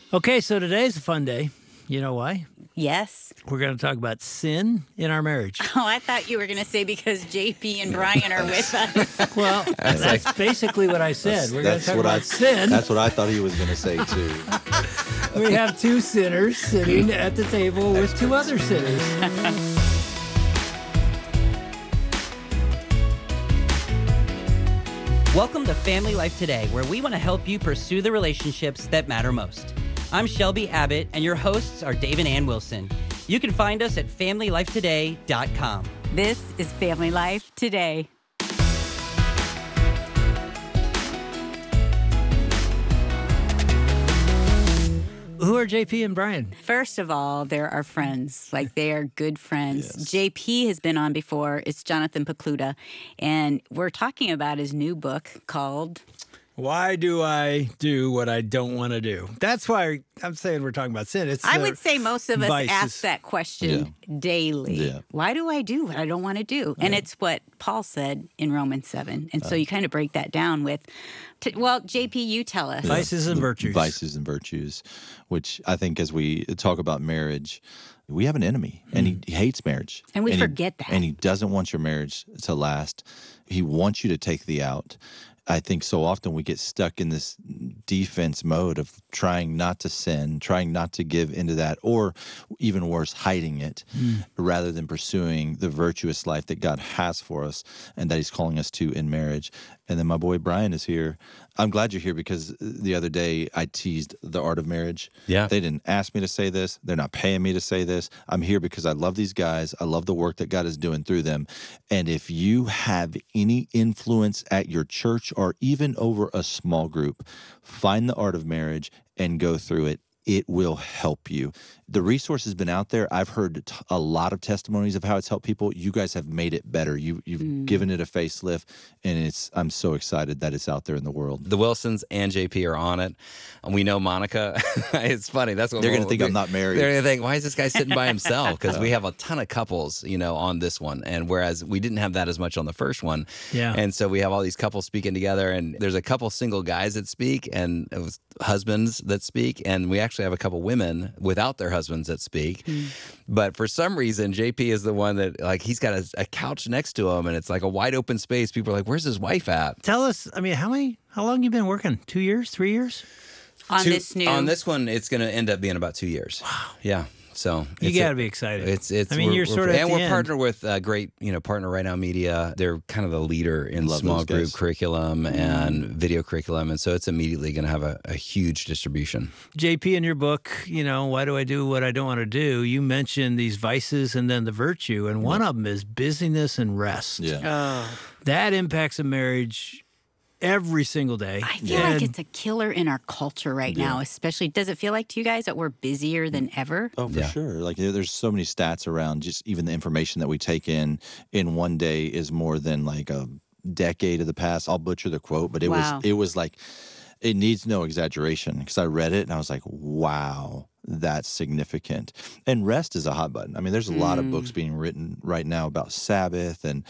Okay, so today's a fun day. You know why? Yes. We're going to talk about sin in our marriage. Oh, I thought you were going to say because JP and Brian are with us. Well, that's basically what I said. We're going to talk about sin. That's what I thought he was going to say, too. We have two sinners sitting at the table with two other sinners. Welcome to Family Life Today, where we want to help you pursue the relationships that matter most. I'm Shelby Abbott, and your hosts are Dave and Ann Wilson. You can find us at FamilyLifeToday.com. This is Family Life Today. Who are JP and Brian? First of all, they're our friends. Like, they are good friends. Yes. JP has been on before. It's Jonathan Pokluda. And we're talking about his new book called... Why do I do what I don't want to do? That's why I'm saying we're talking about sin. It's I would say most of us vices. ask that question daily. Yeah. Why do I do what I don't want to do? And it's what Paul said in Romans 7. And so you kind of break that down with, well, JP, you tell us. Vices and virtues. Vices and virtues, which I think as we talk about marriage, we have an enemy, and he hates marriage. And we forget that. And he doesn't want your marriage to last. He wants you to take thee out. I think so often we get stuck in this defense mode of trying not to sin, trying not to give into that, or even worse, hiding it, rather than pursuing the virtuous life that God has for us and that he's calling us to in marriage. And then my boy Brian is here. I'm glad you're here because the other day I teased the art of marriage. Yeah. They didn't ask me to say this. They're not paying me to say this. I'm here because I love these guys. I love the work that God is doing through them. And if you have any influence at your church or even over a small group, find the art of marriage and go through it. It will help you. The resource has been out there. I've heard a lot of testimonies of how it's helped people. You guys have made it better. You've given it a facelift, and I'm so excited that it's out there in the world. The Wilsons and JP are on it. And we know Monica. It's funny. That's what They're going to think I'm not married. They're going to think, why is this guy sitting by himself? Because we have a ton of couples, on this one. And whereas we didn't have that as much on the first one. Yeah. And so we have all these couples speaking together. And there's a couple single guys that speak and it was husbands that speak. And we actually have a couple women without their husbands that speak. But for some reason, JP is the one that, like, he's got a couch next to him and it's like a wide open space. People are like, where's his wife at? Tell us, how long you been working? 2 years, 3 years? On this one, it's going to end up being about 2 years. Wow. Yeah. So You got to be excited. You're sort of at the we're end. partnered with a great, partner Right Now Media. They're kind of the leader in Love small those group guys. curriculum and video curriculum. And so it's immediately going to have a huge distribution. JP, in your book, why do I do what I don't want to do? You mentioned these vices and then the virtue, and one of them is busyness and rest. Yeah. That impacts a marriage every single day. I feel like it's a killer in our culture right now, especially. Does it feel like to you guys that we're busier than ever? Oh, for sure. Like there's so many stats around just even the information that we take in one day is more than like a decade of the past. I'll butcher the quote, but it was like, it needs no exaggeration because I read it and I was like, wow, that's significant. And rest is a hot button. There's a lot of books being written right now about Sabbath and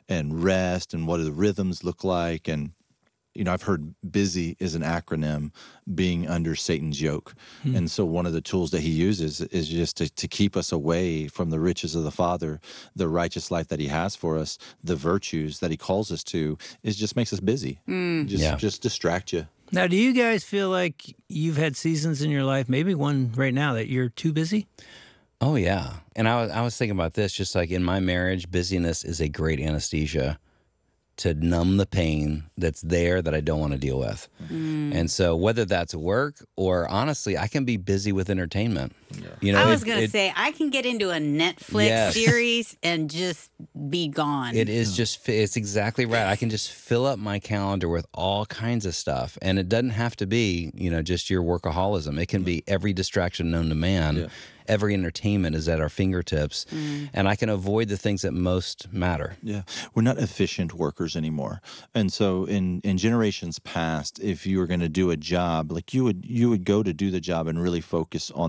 rest and what do the rhythms look like. And I've heard busy is an acronym being under Satan's yoke. And so one of the tools that he uses is just to keep us away from the riches of the Father, the righteous life that he has for us, the virtues that he calls us to, is just makes us busy. Just distract you. Now, do you guys feel like you've had seasons in your life, maybe one right now, that you're too busy? Oh, yeah. And I was thinking about this, just like in my marriage, busyness is a great anesthesia to numb the pain that's there that I don't want to deal with. And so whether that's work or honestly, I can be busy with entertainment. I was going to say, I can get into a Netflix series and just be gone. It is it's exactly right. I can just fill up my calendar with all kinds of stuff. And it doesn't have to be, just your workaholism. It can be every distraction known to man. Yeah. Every entertainment is at our fingertips, and I can avoid the things that most matter. Yeah, we're not efficient workers anymore. And so in generations past, if you were going to do a job, like you would go to do the job and really focus on that job.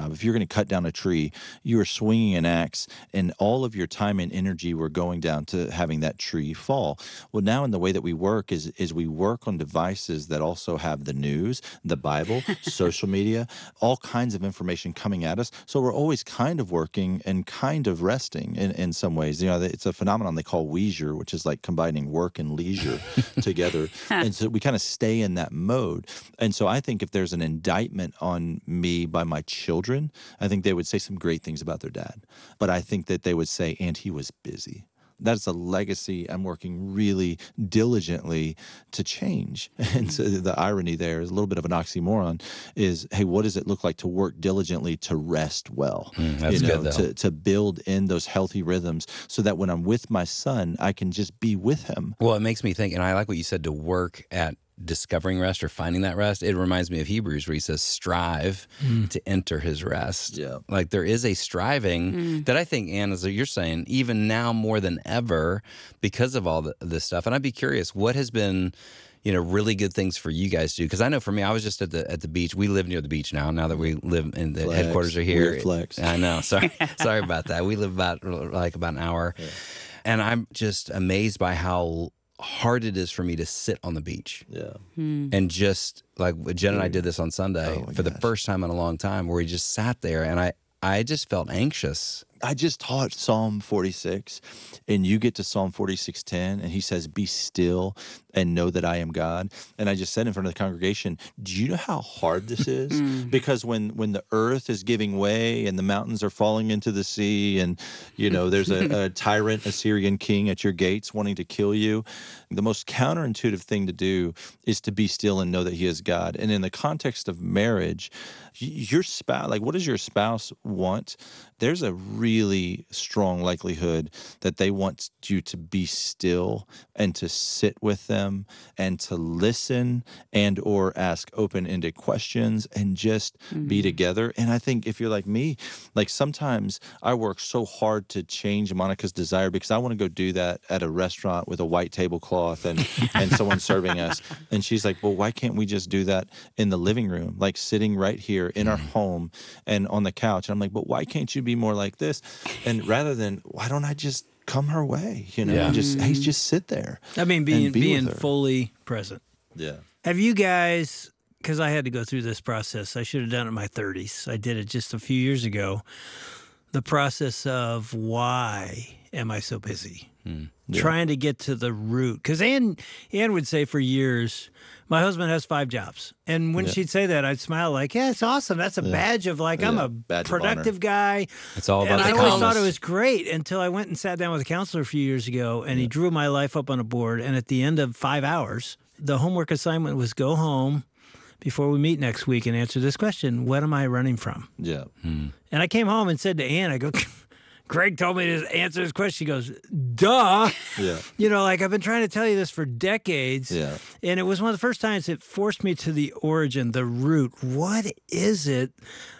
job. If you're going to cut down a tree, you were swinging an axe, and all of your time and energy were going down to having that tree fall. Well, now in the way that we work is we work on devices that also have the news, the Bible, social media, all kinds of information coming at us. So we're always kind of working and kind of resting in some ways. It's a phenomenon they call leisure, which is like combining work and leisure together. And so we kind of stay in that mode. And so I think if there's an indictment on me by my children, I think they would say some great things about their dad. But I think that they would say, and he was busy. That's a legacy I'm working really diligently to change. And so the irony there is a little bit of an oxymoron is, hey, what does it look like to work diligently to rest well? That's good, though. To build in those healthy rhythms so that when I'm with my son, I can just be with him. Well, it makes me think, and I like what you said, to work at discovering rest or finding that rest. It reminds me of Hebrews where he says, strive to enter his rest. Yeah. Like there is a striving that I think, Ann, as you're saying, even now more than ever because of all this stuff. And I'd be curious, what has been, really good things for you guys to do? Because I know for me, I was just at the beach. We live near the beach now that we live in the headquarters are here. Weird flex. I know. Sorry about that. We live about an hour. Yeah. And I'm just amazed by how hard it is for me to sit on the beach. Yeah. And just like Jen and I did this on Sunday for the first time in a long time, where we just sat there and I just felt anxious. I just taught Psalm 46, and you get to Psalm 46:10, and he says, "Be still and know that I am God." And I just said in front of the congregation, do you know how hard this is? Because when the earth is giving way and the mountains are falling into the sea, and there's a tyrant Assyrian king at your gates wanting to kill you, the most counterintuitive thing to do is to be still and know that he is God. And in the context of marriage, your spouse, like, what does your spouse want? There's a really strong likelihood that they want you to be still and to sit with them and to listen and or ask open-ended questions and just be together. And I think if you're like me, like sometimes I work so hard to change Monica's desire because I want to go do that at a restaurant with a white tablecloth and someone serving us. And she's like, well, why can't we just do that in the living room, like sitting right here in our home and on the couch? And I'm like, but why can't you be more like this? And rather than, why don't I just come her way, and just sit there. I mean, being fully present. Yeah. Have you guys, because I had to go through this process, I should have done it in my 30s. I did it just a few years ago. The process of why am I so busy? Trying to get to the root. Because Ann would say for years, my husband has 5 jobs. And when she'd say that, I'd smile like, yeah, it's awesome. That's a badge of like, I'm a productive guy. It's all about and I always thought it was great until I went and sat down with a counselor a few years ago, and he drew my life up on a board. And at the end of 5 hours, the homework assignment was go home before we meet next week and answer this question. What am I running from? Yeah. And I came home and said to Ann, I go, Greg told me to answer this question. She goes, duh. Yeah. Like I've been trying to tell you this for decades. Yeah. And it was one of the first times it forced me to the origin, the root. What is it?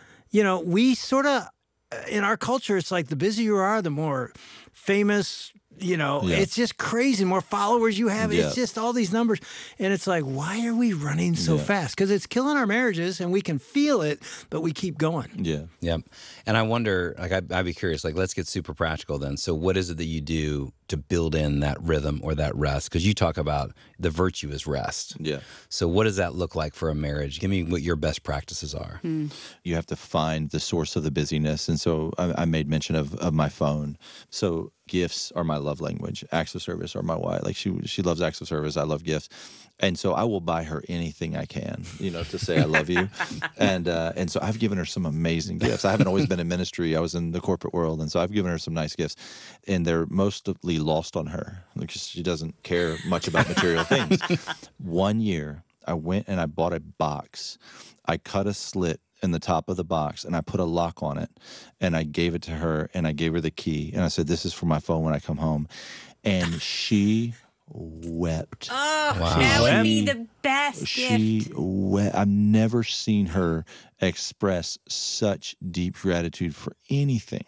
We sort of, in our culture, it's like the busier you are, the more famous, it's just crazy. The more followers you have, it's just all these numbers. And it's like, why are we running so fast? Because it's killing our marriages and we can feel it, but we keep going. Yeah. Yeah. And I wonder, like, I'd be curious, like, let's get super practical then. So what is it that you do to build in that rhythm or that rest? Because you talk about the virtue is rest. Yeah. So what does that look like for a marriage? Give me what your best practices are. You have to find the source of the busyness. And so I made mention of my phone. So gifts are my love language. Acts of service are my wife. Like she loves acts of service. I love gifts. And so I will buy her anything I can, to say I love you. And so I've given her some amazing gifts. I haven't always been in ministry. I was in the corporate world. And so I've given her some nice gifts. And they're mostly lost on her because she doesn't care much about material things. One year, I went and I bought a box. I cut a slit in the top of the box and I put a lock on it and I gave it to her and I gave her the key and I said, this is for my phone when I come home. And she wept. Oh, wow. That would be the best gift. I've never seen her express such deep gratitude for anything.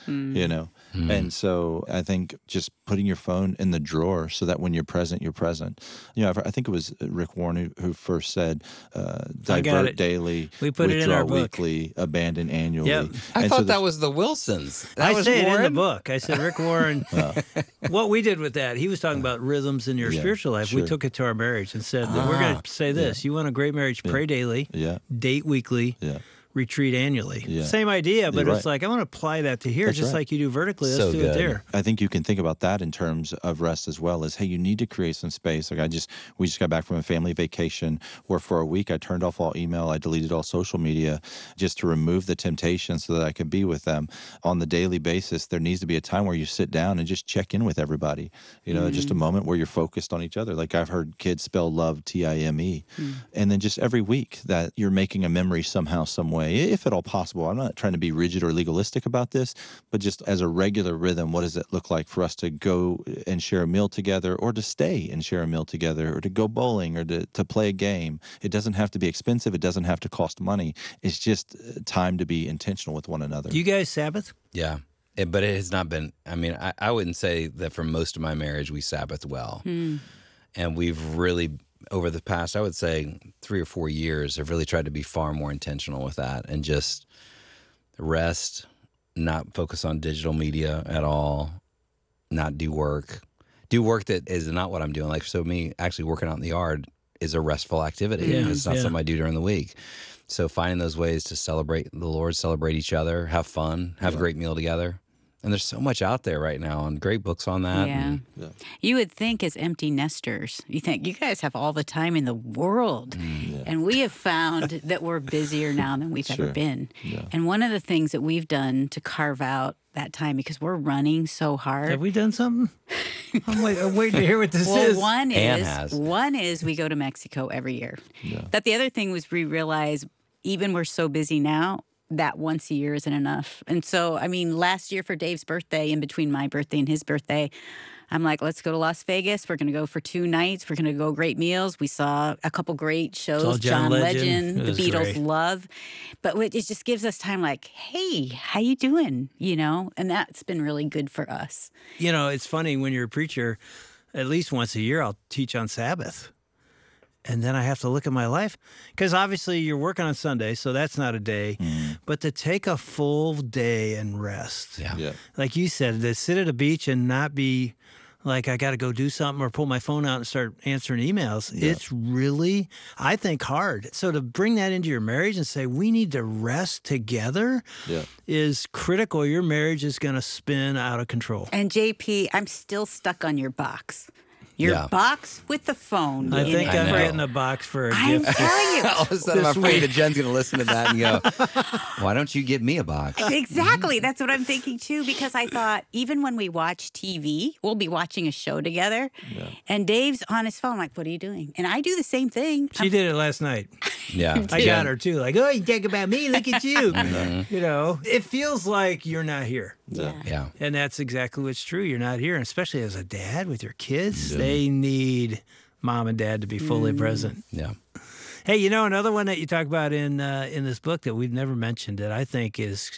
you know? And so I think just putting your phone in the drawer so that when you're present, you're present. You know, I think it was Rick Warren who first said, divert daily, we put it in our book. Weekly, abandon annually. Yep. I thought that was the Wilsons. That I was say Warren? it in the book. I said, Rick Warren, what we did with that, he was talking about rhythms in your spiritual life. Sure. We took it to our marriage and said, that we're going to say this. You want a great marriage, pray daily, date weekly, retreat annually. Same idea, but it's like, I want to apply that to here, just like you do vertically. Let's do it there. I think you can think about that in terms of rest as well as, hey, you need to create some space. Like we just got back from a family vacation where for a week I turned off all email, I deleted all social media just to remove the temptation so that I could be with them. On the daily basis, there needs to be a time where you sit down and just check in with everybody. You know, just a moment where you're focused on each other. Like I've heard kids spell love Time. And then just every week that you're making a memory somehow, some way, if at all possible. I'm not trying to be rigid or legalistic about this, but just as a regular rhythm, what does it look like for us to go and share a meal together, or to stay and share a meal together, or to go bowling, or to play a game? It doesn't have to be expensive. It doesn't have to cost money. It's just time to be intentional with one another. Do you guys Sabbath? Yeah. But it has not been, I mean, I wouldn't say that for most of my marriage we Sabbath well. And we've really, over the past, I would say 3 or 4 years, have really tried to be far more intentional with that and just rest, not focus on digital media at all, not do work that is not what I'm doing. Like, so me actually working out in the yard is a restful activity. It's not something I do during the week. So finding those ways to celebrate the Lord, celebrate each other, have fun, have a great meal together. And there's so much out there right now and great books on that. Yeah. You would think as empty nesters, you think you guys have all the time in the world. And we have found that we're busier now than we've ever been. And one of the things that we've done to carve out that time, because we're running so hard. Have we done something? I'm waiting to hear what this is. One is we go to Mexico every year. But the other thing was we realized even we're so busy now, that once a year isn't enough. And so, I mean, last year for Dave's birthday, in between my birthday and his birthday, I'm like, let's go to Las Vegas. We're going to go for 2 nights. We're going to go great meals. We saw a couple great shows. John Legend. The Beatles, great. Love. But it just gives us time like, hey, how you doing? You know, and that's been really good for us. You know, it's funny when you're a preacher, at least once a year, I'll teach on Sabbath. And then I have to look at my life, because obviously you're working on Sunday, so that's not a day. But to take a full day and rest, like you said, to sit at a beach and not be like, I got to go do something or pull my phone out and start answering emails. It's really, I think, hard. So to bring that into your marriage and say, we need to rest together is critical. Your marriage is going to spin out of control. And JP, I'm still stuck on your box. Your box with the phone. I think I'm getting a box for a I'm gift. telling you. All of a sudden, I'm afraid that Jen's going to listen to that and go, why don't you give me a box? Exactly. That's what I'm thinking, too, because I thought even when we watch TV, we'll be watching a show together, and Dave's on his phone. I'm like, what are you doing? And I do the same thing. She did it last night. I got her, too. Like, oh, you talk about me. Look at you. You know, it feels like you're not here. Yeah. And that's exactly what's true. You're not here. And especially as a dad with your kids, they need mom and dad to be fully present. Yeah. Hey, you know, another one that you talk about in this book that we've never mentioned that I think is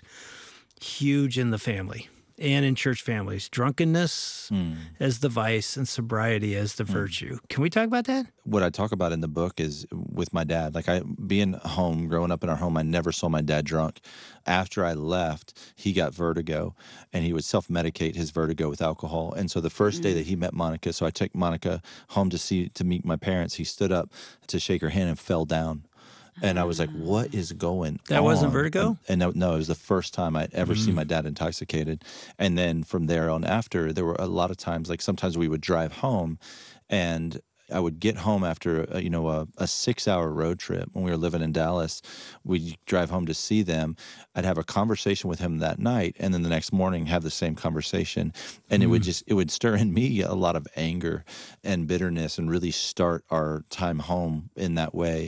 huge in the family and in church families, drunkenness as the vice and sobriety as the virtue. Can we talk about that? What I talk about in the book is with my dad. Like being home, growing up in our home, I never saw my dad drunk. After I left, he got vertigo, and he would self-medicate his vertigo with alcohol. And so the first day that he met Monica, so I took Monica home to meet my parents. He stood up to shake her hand and fell down. And I was like, what is going on? That wasn't vertigo? And no, it was the first time I'd ever seen my dad intoxicated. And then from there on after, there were a lot of times, like sometimes we would drive home, and I would get home after, a 6-hour road trip. When we were living in Dallas, we'd drive home to see them. I'd have a conversation with him that night, and then the next morning have the same conversation. And it would stir in me a lot of anger and bitterness and really start our time home in that way.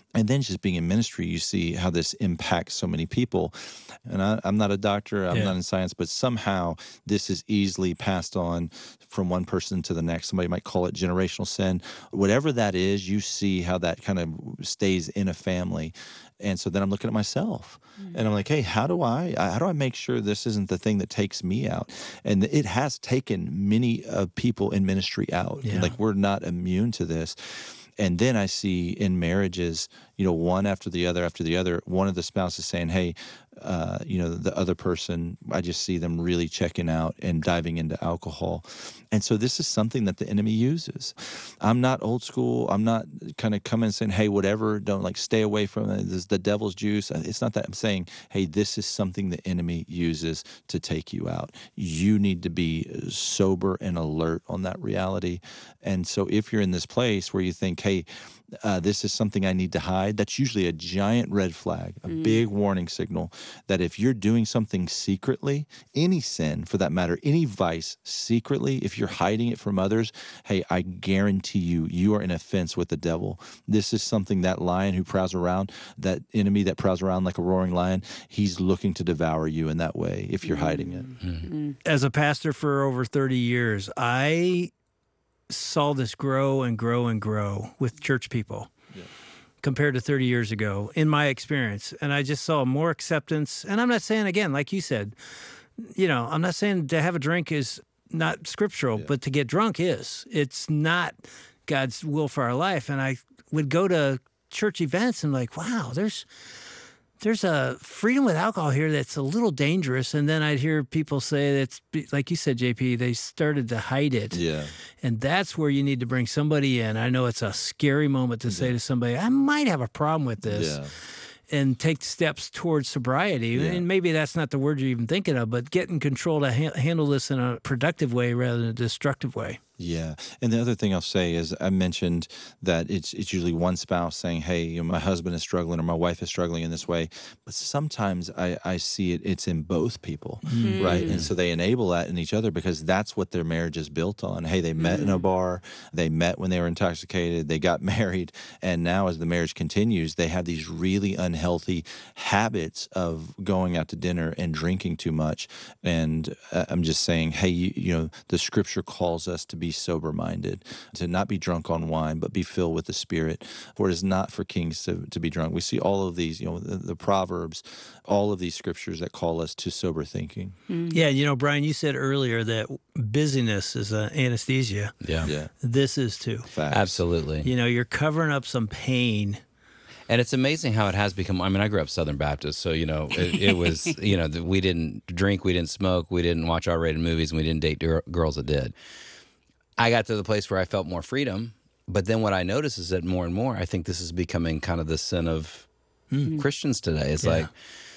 And then just being in ministry, you see how this impacts so many people. And I'm not a doctor, I'm not in science, but somehow this is easily passed on from one person to the next. Somebody might call it generational sin. Whatever that is, you see how that kind of stays in a family. And so then I'm looking at myself and I'm like, hey, how do I make sure this isn't the thing that takes me out? And it has taken many people in ministry out. Yeah. Like, we're not immune to this. And then I see in marriages, one after the other, one of the spouses saying, hey, the other person, I just see them really checking out and diving into alcohol. And so this is something that the enemy uses. I'm not old school. I'm not kind of coming and saying, hey, whatever, don't stay away from it. This is the devil's juice. It's not that. I'm saying, hey, this is something the enemy uses to take you out. You need to be sober and alert on that reality. And so if you're in this place where you think, hey, this is something I need to hide, that's usually a giant red flag, a big warning signal that if you're doing something secretly, any sin for that matter, any vice secretly, if you're hiding it from others, hey, I guarantee you are in offense with the devil. This is something, that lion who prowls around, that enemy that prowls around like a roaring lion, he's looking to devour you in that way if you're hiding it. As a pastor for over 30 years, I saw this grow and grow and grow with church people compared to 30 years ago in my experience. And I just saw more acceptance. And I'm not saying, again, like you said, I'm not saying to have a drink is not scriptural, but to get drunk is. It's not God's will for our life. And I would go to church events and wow, there's a freedom with alcohol here that's a little dangerous. And then I'd hear people say that's, like you said, JP, they started to hide it. Yeah. And that's where you need to bring somebody in. I know it's a scary moment to say to somebody, I might have a problem with this. And take steps towards sobriety. And maybe that's not the word you're even thinking of, but get in control to handle this in a productive way rather than a destructive way. Yeah. And the other thing I'll say is I mentioned that it's usually one spouse saying, hey, my husband is struggling or my wife is struggling in this way. But sometimes I see it's in both people, right? And so they enable that in each other because that's what their marriage is built on. Hey, they met in a bar. They met when they were intoxicated. They got married. And now as the marriage continues, they have these really unhealthy habits of going out to dinner and drinking too much. And I'm just saying, hey, the scripture calls us to be sober-minded, to not be drunk on wine, but be filled with the Spirit. For it is not for kings to be drunk. We see all of these, the Proverbs, all of these scriptures that call us to sober thinking. Yeah, Brian, you said earlier that busyness is an anesthesia. Yeah. This is too. Facts. Absolutely. You're covering up some pain. And it's amazing how it has become. I mean, I grew up Southern Baptist, so, it was, we didn't drink, we didn't smoke, we didn't watch R-rated movies, and we didn't date girls that did. I got to the place where I felt more freedom, but then what I notice is that more and more, I think this is becoming kind of the sin of Christians today. It's like,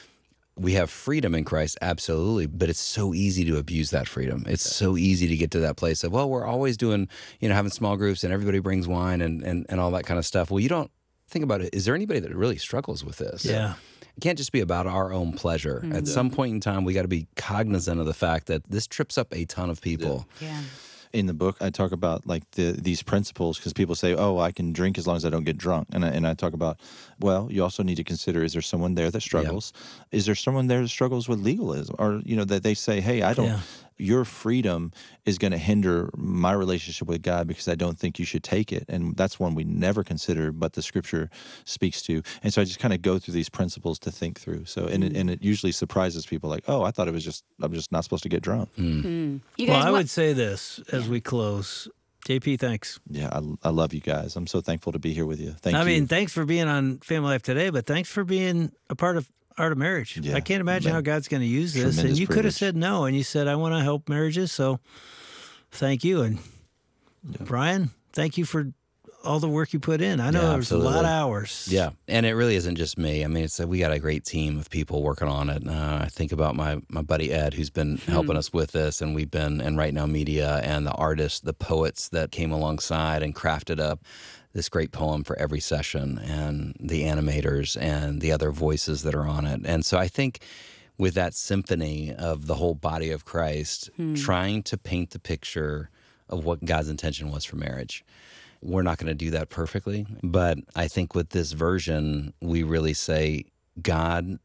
we have freedom in Christ, absolutely, but it's so easy to abuse that freedom. It's so easy to get to that place of, well, we're always doing, having small groups and everybody brings wine and all that kind of stuff. Well, you don't think about it. Is there anybody that really struggles with this? Yeah. It can't just be about our own pleasure. At some point in time, we got to be cognizant of the fact that this trips up a ton of people. Yeah. In the book, I talk about these principles because people say, oh, I can drink as long as I don't get drunk. And I talk about, well, you also need to consider, is there someone there that struggles? Yeah. Is there someone there that struggles with legalism? Or, that they say, hey, your freedom is going to hinder my relationship with God because I don't think you should take it. And that's one we never consider, but the scripture speaks to. And so I just kind of go through these principles to think through. So, and it usually surprises people like, oh, I thought I'm just not supposed to get drunk. You guys I would say this as we close. JP, thanks. Yeah, I love you guys. I'm so thankful to be here with you. Thank you. I mean, thanks for being on Family Life Today, but thanks for being a part of Art of Marriage. Yeah, I can't imagine how God's going to use this. And you could have said no, and you said, I want to help marriages, so thank you. And Brian, thank you for all the work you put in. I know there's a lot of hours. Yeah, and it really isn't just me. I mean, we got a great team of people working on it. I think about my buddy Ed, who's been helping us with this, and we've been, and Right Now Media, and the artists, the poets that came alongside and crafted up this great poem for every session, and the animators and the other voices that are on it. And so I think with that symphony of the whole body of Christ, trying to paint the picture of what God's intention was for marriage. we're not going to do that perfectly. But I think with this version, we really say God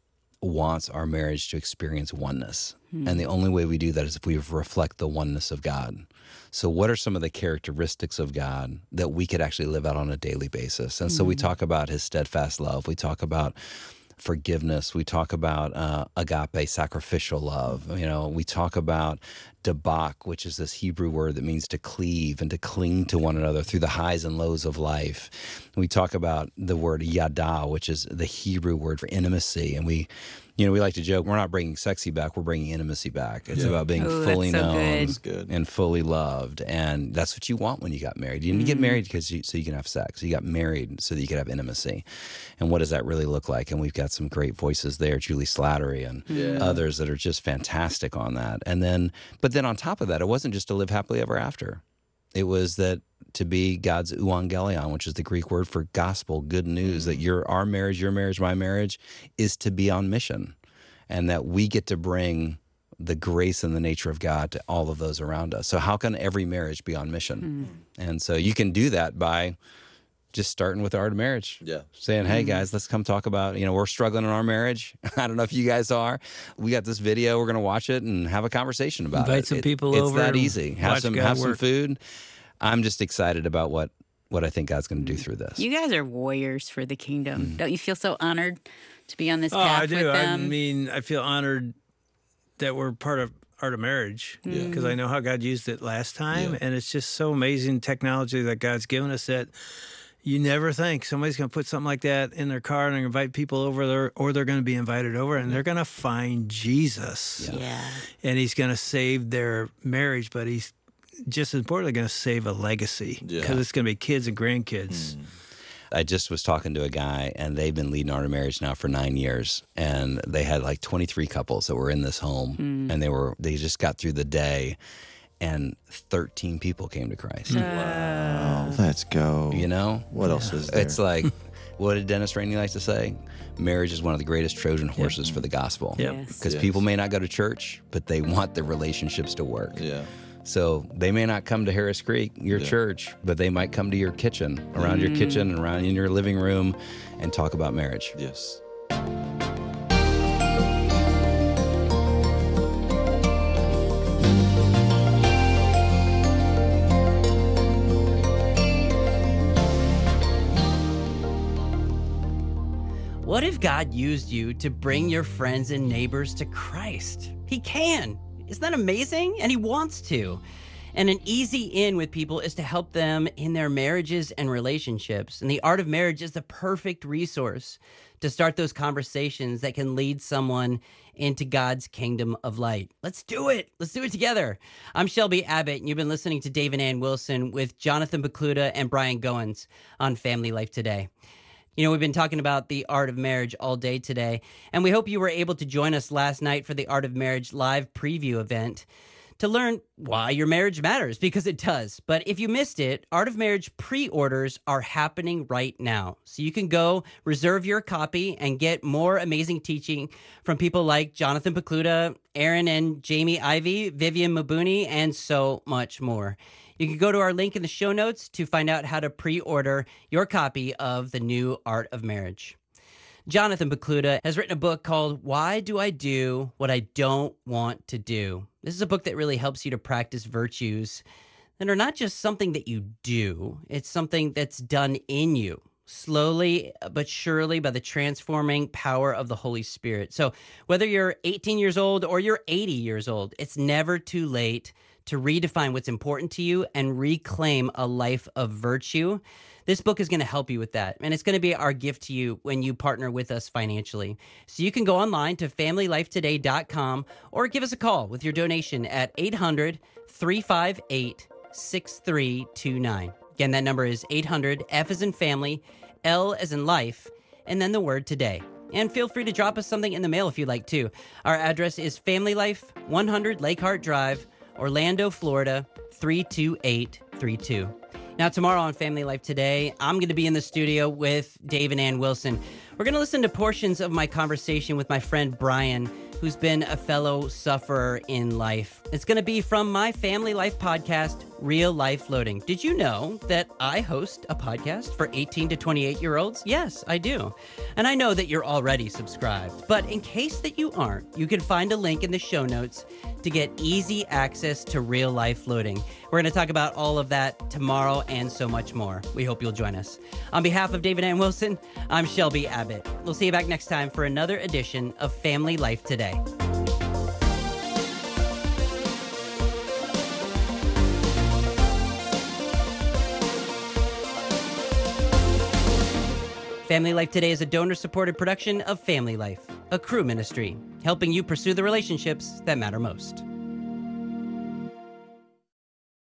wants our marriage to experience oneness. And the only way we do that is if we reflect the oneness of God. So what are some of the characteristics of God that we could actually live out on a daily basis? And so we talk about his steadfast love. We talk about forgiveness. We talk about agape, sacrificial love. We talk about dabak, which is this Hebrew word that means to cleave and to cling to one another through the highs and lows of life. We talk about the word yada, which is the Hebrew word for intimacy. And we like to joke, we're not bringing sexy back, we're bringing intimacy back. It's about being fully known and fully loved. And that's what you want when you got married. You didn't get married so you can have sex. You got married so that you could have intimacy. And what does that really look like? And we've got some great voices there, Julie Slattery and others that are just fantastic on that. But then on top of that, it wasn't just to live happily ever after. It was that to be God's euangelion, which is the Greek word for gospel, good news, that our marriage, your marriage, my marriage, is to be on mission, and that we get to bring the grace and the nature of God to all of those around us. So how can every marriage be on mission? And so you can do that by just starting with the Art of Marriage. Yeah. Saying, hey, guys, let's come talk about, we're struggling in our marriage. I don't know if you guys are. We got this video. We're going to watch it and have a conversation about Invite some people over. It's that easy. Have some food. I'm just excited about what I think God's going to do through this. You guys are warriors for the kingdom. Don't you feel so honored to be on this path I do. with them? I mean, I feel honored that we're part of Art of Marriage because I know how God used it last time. And it's just so amazing technology that God's given us that you never think somebody's going to put something like that in their car and invite people over there, or they're going to be invited over and they're going to find Jesus. And he's going to save their marriage, but he's just as importantly going to save a legacy because it's going to be kids and grandkids. I just was talking to a guy, and they've been leading Art of Marriage now for 9 years, and they had like 23 couples that were in this home, and they just got through the day, and 13 people came to Christ. Wow, let's go. What else is there? It's like, what did Dennis Rainey like to say? Marriage is one of the greatest Trojan horses for the gospel. Because people may not go to church, but they want their relationships to work. So they may not come to Harris Creek, your church, but they might come to your kitchen, around your kitchen, and around in your living room, and talk about marriage. Yes. What if God used you to bring your friends and neighbors to Christ? He can. Isn't that amazing? And he wants to. And an easy in with people is to help them in their marriages and relationships. And the Art of Marriage is the perfect resource to start those conversations that can lead someone into God's kingdom of light. Let's do it. Let's do it together. I'm Shelby Abbott, and you've been listening to Dave and Ann Wilson with Jonathan Pokluda and Brian Goins on Family Life Today. We've been talking about the Art of Marriage all day today, and we hope you were able to join us last night for the Art of Marriage live preview event to learn why your marriage matters, because it does. But if you missed it, Art of Marriage pre-orders are happening right now. So you can go reserve your copy and get more amazing teaching from people like Jonathan Pokluda, Aaron and Jamie Ivey, Vivian Mabuni, and so much more. You can go to our link in the show notes to find out how to pre-order your copy of the new Art of Marriage. Jonathan Pokluda has written a book called Why Do I Do What I Don't Want to Do? This is a book that really helps you to practice virtues that are not just something that you do, it's something that's done in you, slowly but surely by the transforming power of the Holy Spirit. So whether you're 18 years old or you're 80 years old, it's never too late to redefine what's important to you and reclaim a life of virtue. This book is going to help you with that, and it's going to be our gift to you when you partner with us financially. So you can go online to familylifetoday.com or give us a call with your donation at 800-358-6329. Again, that number is 800, F as in family, L as in life, and then the word today. And feel free to drop us something in the mail if you'd like to. Our address is Family Life, 100 Lake Hart Drive, Orlando, Florida, 32832. Now, tomorrow on Family Life Today, I'm going to be in the studio with Dave and Ann Wilson. We're going to listen to portions of my conversation with my friend Brian, who's been a fellow sufferer in life. It's going to be from my Family Life podcast, Real Life Loading. Did you know that I host a podcast for 18 to 28-year-olds? Yes, I do. And I know that you're already subscribed. But in case that you aren't, you can find a link in the show notes to get easy access to Real Life Loading. We're going to talk about all of that tomorrow and so much more. We hope you'll join us. On behalf of David Ann Wilson, I'm Shelby Abbott. We'll see you back next time for another edition of Family Life Today. Family Life Today is a donor-supported production of Family Life, a Cru ministry, helping you pursue the relationships that matter most.